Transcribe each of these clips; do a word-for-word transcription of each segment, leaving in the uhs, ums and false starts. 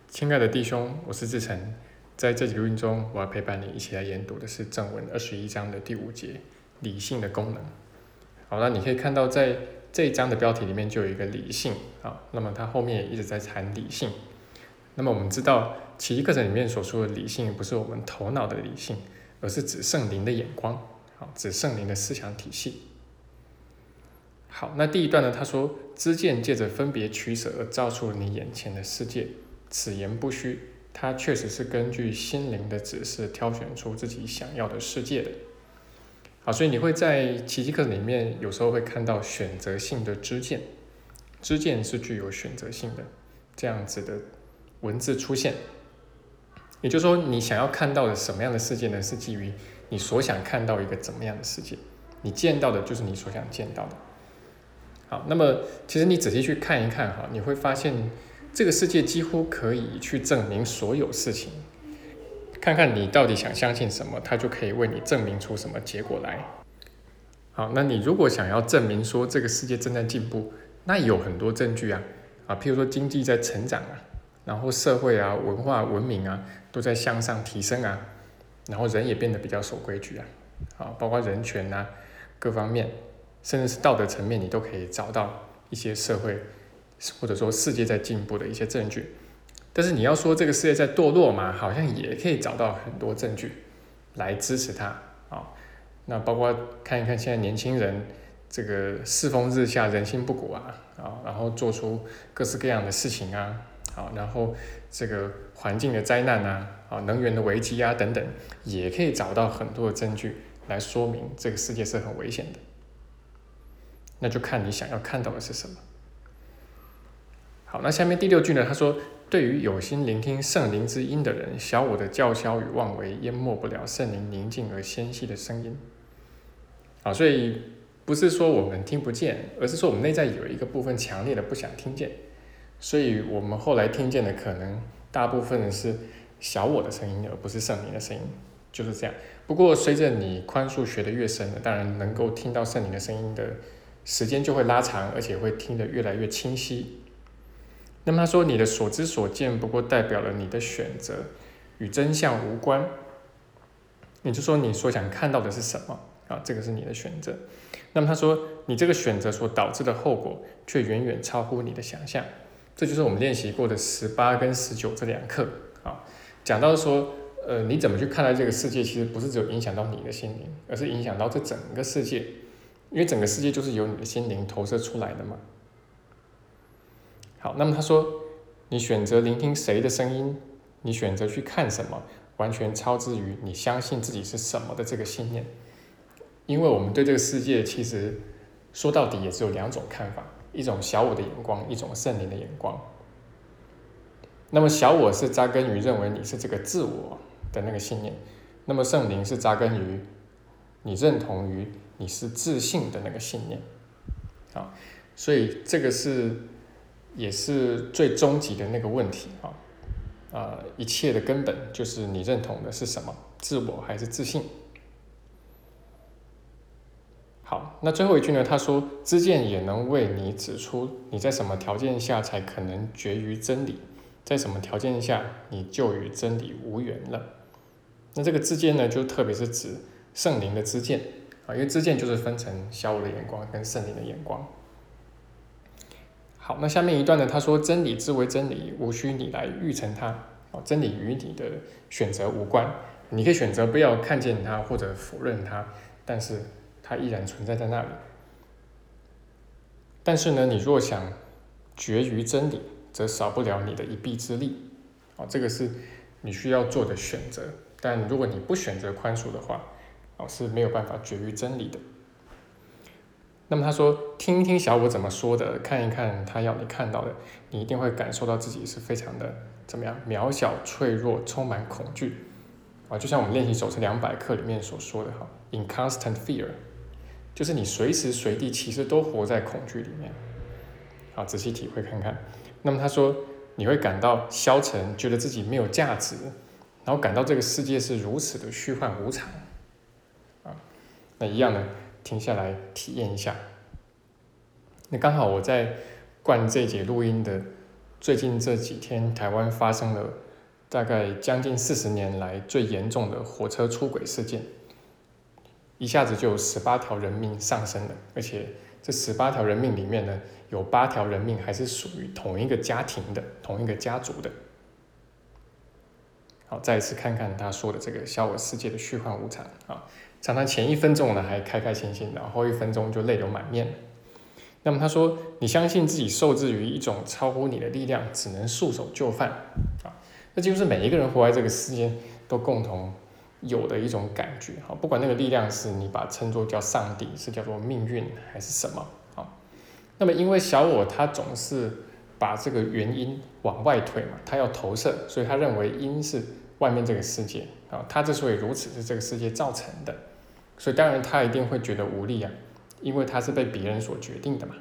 亲爱的弟兄，我是志成，在这集录音中，我要陪伴你一起来研读的是正文二十一章的第五节，理性的功能。好，那你可以看到在这一章的标题里面就有一个理性啊，那么它后面也一直在谈理性。那么我们知道，奇迹课程里面所说的理性，不是我们头脑的理性，而是指圣灵的眼光，好，指圣灵的思想体系。好，那第一段呢，他说，知见借着分别取舍而造出了你眼前的世界，此言不虚，他确实是根据心灵的指示挑选出自己想要的世界的。好，所以你会在奇迹课里面有时候会看到选择性的知见，知见是具有选择性的这样子的文字出现。也就是说，你想要看到的什么样的世界呢？是基于你所想看到一个怎么样的世界，你见到的就是你所想见到的。好，那么其实你仔细去看一看哈，你会发现这个世界几乎可以去证明所有事情。看看你到底想相信什么，它就可以为你证明出什么结果来。好，那你如果想要证明说这个世界正在进步，那有很多证据啊，啊，譬如说经济在成长啊，然后社会啊、文化、文明啊都在向上提升啊，然后人也变得比较守规矩啊，啊，包括人权啊各方面。甚至是道德层面，你都可以找到一些社会或者说世界在进步的一些证据。但是你要说这个世界在堕落嘛，好像也可以找到很多证据来支持它啊。那包括看一看现在年轻人这个世风日下、人心不古啊，啊，然后做出各式各样的事情啊，啊，然后这个环境的灾难啊，啊，能源的危机啊等等，也可以找到很多的证据来说明这个世界是很危险的。那就看你想要看到的是什么。好，那下面第六句呢？他说：“对于有心聆听圣灵之音的人，小我的叫嚣与妄为淹没不了圣灵宁静而纤细的声音。”好，所以不是说我们听不见，而是说我们内在有一个部分强烈的不想听见，所以我们后来听见的可能大部分是小我的声音，而不是圣灵的声音，就是这样。不过随着你宽恕学得越深，当然能够听到圣灵的声音的时间就会拉长，而且会听得越来越清晰。那么他说，你的所知所见不过代表了你的选择，与真相无关。也就是说，你所想看到的是什么啊？这个是你的选择。那么他说，你这个选择所导致的后果，却远远超乎你的想象。这就是我们练习过的十八跟十九这两课啊，讲到说，呃，你怎么去看待这个世界，其实不是只有影响到你的心灵，而是影响到这整个世界。因为整个世界就是由你的心灵投射出来的嘛。好，那么他说，你选择聆听谁的声音，你选择去看什么，完全超之于你相信自己是什么的这个信念。因为我们对这个世界其实说到底也只有两种看法，一种小我的眼光，一种圣灵的眼光。那么小我是扎根于认为你是这个自我的那个信念，那么圣灵是扎根于你认同于你是自信的那个信念。好，所以这个是也是最终极的那个问题啊，呃，一切的根本就是你认同的是什么，自我还是自信？好，那最后一句呢？他说，知见也能为你指出你在什么条件下才可能决于真理，在什么条件下你就与真理无缘了。那这个知见呢，就特别是指圣灵的知见啊，因为知见就是分成小我的眼光跟圣灵的眼光。好，那下面一段呢，他说，真理之为真理，无需你来预成它。真理与你的选择无关，你可以选择不要看见它或者否认它，但是它依然存在在那里。但是呢，你若想决于真理，则少不了你的一臂之力。这个是你需要做的选择。但如果你不选择宽恕的话，是没有办法决于真理的。那么他说，听一听小我怎么说的，看一看他要你看到的，你一定会感受到自己是非常的怎么样渺小、脆弱、充满恐惧啊！就像我们练习手册两百课里面所说的哈 ，in constant fear， 就是你随时随地其实都活在恐惧里面。好，仔细体会看看。那么他说，你会感到消沉，觉得自己没有价值，然后感到这个世界是如此的虚幻无常啊。那一样呢？停下来体验一下。那刚好我在灌这节录音的最近这几天台湾发生了大概将近四十年来最严重的火车出轨事件，一下子就有十八条人命丧生了，而且这十八条人命里面呢，有八条人命还是属于同一个家庭的、同一个家族的。好，再一次看看他说的这个小我世界的虚幻无常啊，常常前一分钟呢还开开心心，然后后一分钟就泪流满面。那么他说，你相信自己受制于一种超乎你的力量，只能束手就范啊，这几乎是每一个人活在这个世界都共同有的一种感觉。好，不管那个力量是你把它称作叫上帝，是叫做命运还是什么。好，那么因为小我他总是把这个原因往外推嘛，他要投射，所以他认为因是外面这个世界啊，他之所以如此是这个世界造成的，所以当然他一定会觉得无力啊，因为他是被别人所决定的嘛。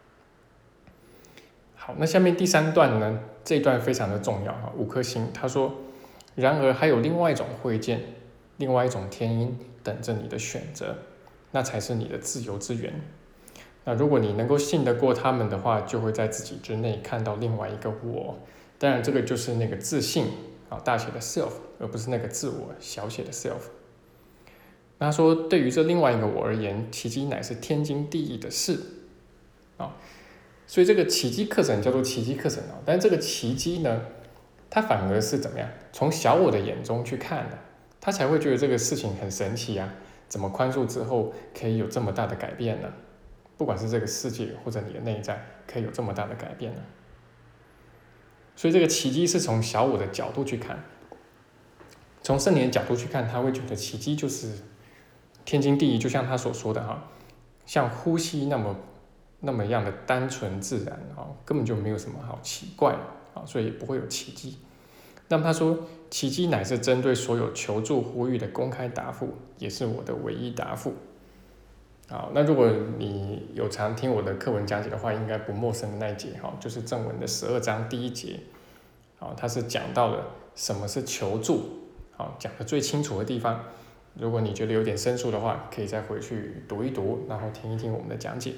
好，那下面第三段呢，这一段非常的重要啊，五颗星。他说，然而还有另外一种慧见，另外一种天因等着你的选择，那才是你的自由之源。那如果你能够信得过他们的话，就会在自己之内看到另外一个我。当然，这个就是那个自信啊，大写的 self， 而不是那个自我小写的 self。那他说，对于这另外一个我而言，奇迹乃是天经地义的事啊。所以这个奇迹课程叫做奇迹课程啊，但是这个奇迹呢，它反而是怎么样？从小我的眼中去看的，他才会觉得这个事情很神奇啊！怎么宽恕之后可以有这么大的改变呢？不管是这个世界或者你的内在，可以有这么大的改变呢？所以这个奇迹是从小我的角度去看，从圣灵的角度去看，他会觉得奇迹就是天经地义，就像他所说的哈，像呼吸那么那么样的单纯自然啊，根本就没有什么好奇怪啊，所以也不会有奇迹。那么他说，奇迹乃是针对所有求助呼吁的公开答复，也是我的唯一答复。好，那如果你有常听我的课文讲解的话，应该不陌生的那一节哈，就是正文的十二章第一节，好，它是讲到了什么是求助，好，讲的最清楚的地方。如果你觉得有点生疏的话，可以再回去读一读，然后听一听我们的讲解。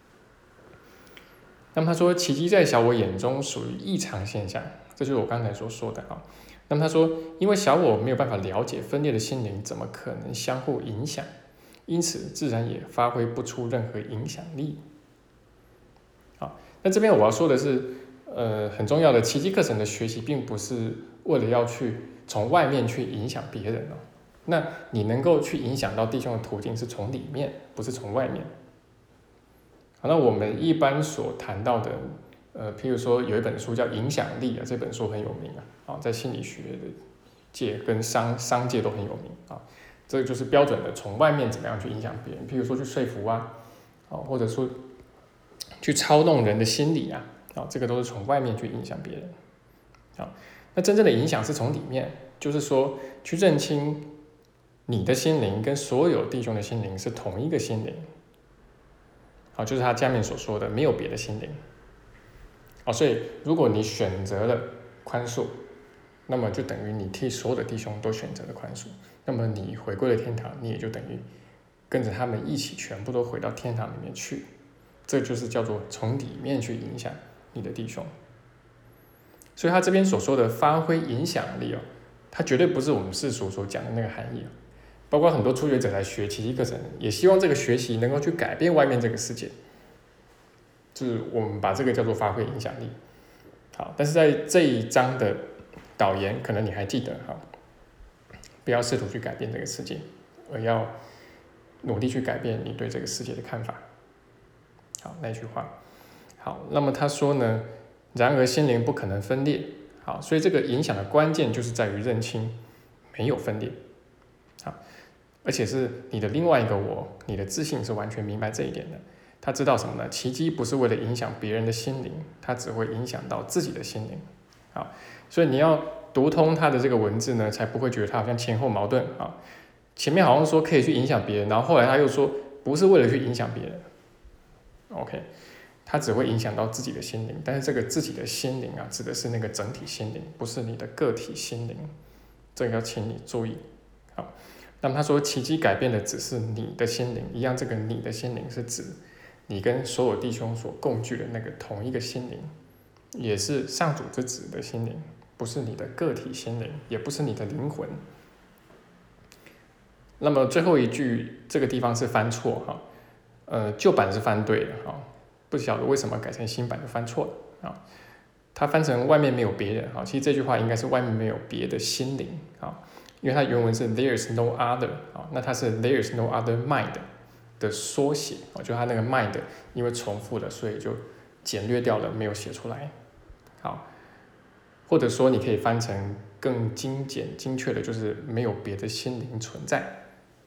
那么他说，奇迹在小我眼中属于异常现象，这就是我刚才所说的啊。那么他说，因为小我没有办法了解分裂的心灵怎么可能相互影响，因此自然也发挥不出任何影响力。好，那这边我要说的是，呃，很重要的奇迹课程的学习，并不是为了要去从外面去影响别人哦。那你能够去影响到弟兄的途径是从里面，不是从外面。好，那我们一般所谈到的，呃，譬如说有一本书叫《影响力》啊，这本书很有名啊，啊，在心理学的界跟商商界都很有名啊。这个就是标准的从外面怎么样去影响别人，譬如说去说服啊，啊，或者说去操弄人的心理啊，啊，这个都是从外面去影响别人。啊，那真正的影响是从里面，就是说去认清你的心灵跟所有弟兄的心灵是同一个心灵。好，就是他下面所说的，没有别的心灵。哦，所以如果你选择了宽恕，那么就等于你替所有的弟兄都选择了宽恕，那么你回归了天堂，你也就等于跟着他们一起全部都回到天堂里面去。这就是叫做从里面去影响你的弟兄。所以他这边所说的发挥影响力哦，它绝对不是我们世俗所讲的那个含义哦。包括很多初学者来学奇迹课程，也希望这个学习能够去改变外面这个世界，就是我们把这个叫做发挥影响力。好，但是在这一章的导言，可能你还记得哈，不要试图去改变这个世界，而要努力去改变你对这个世界的看法。好，那句话。好，那么他说呢，然而心灵不可能分裂。好，所以这个影响的关键就是在于认清没有分裂。好，而且是你的另外一个我，你的自信是完全明白这一点的。他知道什么呢？奇迹不是为了影响别人的心灵，他只会影响到自己的心灵。好，所以你要读通他的这个文字呢，才不会觉得他好像前后矛盾啊。前面好像说可以去影响别人，然后后来他又说不是为了去影响别人。OK， 他只会影响到自己的心灵，但是这个自己的心灵啊，指的是那个整体心灵，不是你的个体心灵。这个要请你注意。好，那么他说奇迹改变的只是你的心灵，一样这个你的心灵是指你跟所有弟兄所共聚的那个同一个心灵， 也是上主之子的心灵，不是你的个体心灵，也不是你的灵魂。那么最后一句这个地方是翻错哈，呃，旧版是翻对的哈，不晓得为什么改成新版就翻错了啊。它翻成外面没有别人哈，其实这句话应该是外面没有别的心灵啊，因为它原文是 there's no other 啊，那它是 there's no other mind 的缩写啊，就它那个 mind 因为重复了，所以就简略掉了，没有写出来。好，或者说你可以翻成更精简精确的，就是没有别的心灵存在。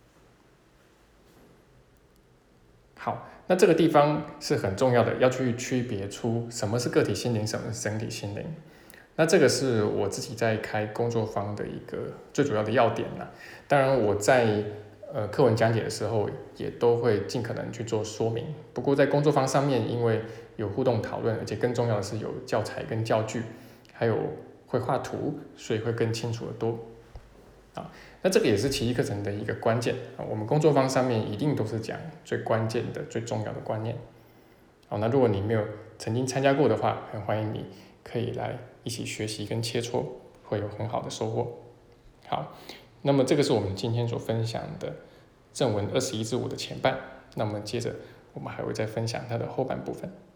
好，那这个地方是很重要的，要去区别出什么是个体心灵，什么是整体心灵。那这个是我自己在开工作坊的一个最主要的要点啦。当然我在呃课文讲解的时候，也都会尽可能去做说明。不过在工作坊上面，因为有互动讨论，而且更重要的是有教材跟教具，还有会画图，所以会更清楚得多。啊，那这个也是奇迹课程的一个关键啊。我们工作坊上面一定都是讲最关键的、最重要的观念。好，那如果你没有曾经参加过的话，很欢迎你可以来一起学习跟切磋，会有很好的收获。好，那么这个是我们今天所分享的正文二十一至五的前半。那么接着我们还会再分享它的后半部分。